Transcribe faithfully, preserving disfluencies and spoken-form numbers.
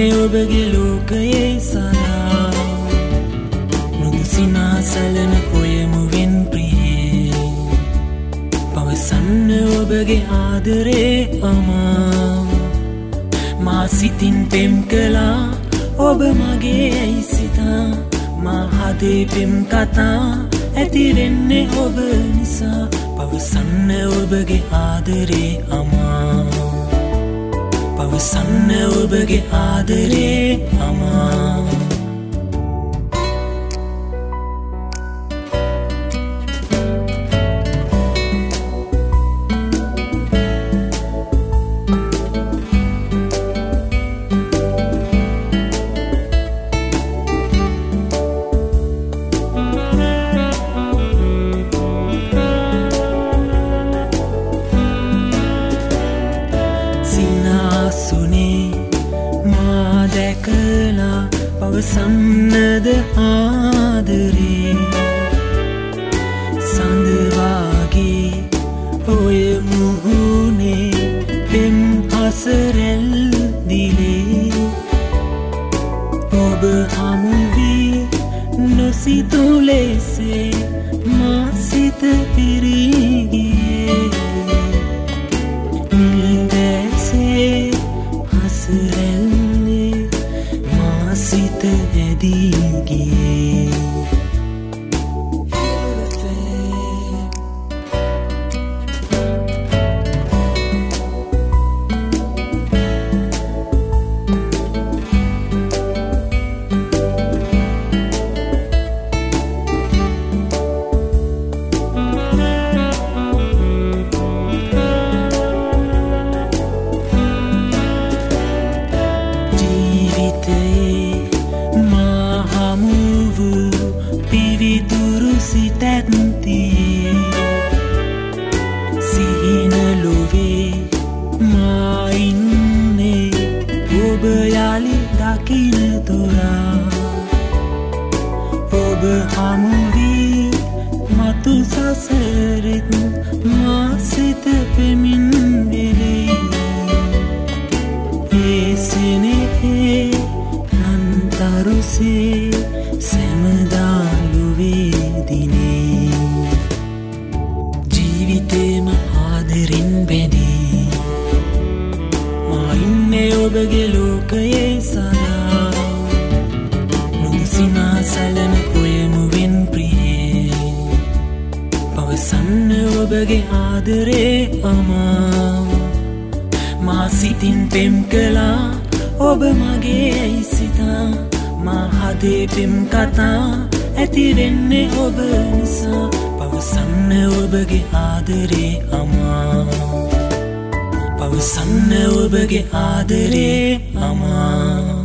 ඉන්නේ ඔබගේ ලෝකයේ සදා මෘදු සිනාසලන පොයමුවෙන් ප්‍රියේ පවසන්න ඔබගේ ආදරේ අමා මා සිතින් පෙම් කළා ඔබ මගේ ඇයි සිතා මා හදේ පෙම් කතා ඇතිවෙන්නේ ඔබ නිසා පවසන්න ඔබගේ ආදරේ අමා පවසන්න ඔබගේ ආදරේ අමා දැකලා පවසන්නද ආදරේ සඳවාගේ ඔය මුහුණේ පෙම් අසරැල් දිලේ ඔබ හමුවී නොසිතු ලෙසේ මා සිත පිරිගියේ නිල්දැසේ අසරැල් සිත ඇදීගේ සිතැත්තියේ සිහින ලොවේ මා ඉන්නේ ඔබ යලි දකින තොරා ඔබ හමුවී මතු සසරෙත් මා සිත පෙමින් වෙලේ ඒ සෙනෙහේ අන්තරුසේ සැමදා ලොවේ ජීවිතේම ආදරෙන් බැඳී මා ඉන්නේ ඔබගේ ලෝකයේ සදා මෘදු සිනාසලන පොයමුවෙන් ප්‍රියේ පවසන්න ඔබගේ ආදරේ අමා මා සිතින් පෙම් කළා ඔබ මගේ ඇයි සිතා මා හදේ පෙම් කතා ඇතිවෙන්නේ ඔබ නිසා පවසන්න ඔබගේ ආදරේ අමා පවසන්න ඔබගේ ආදරේ අමා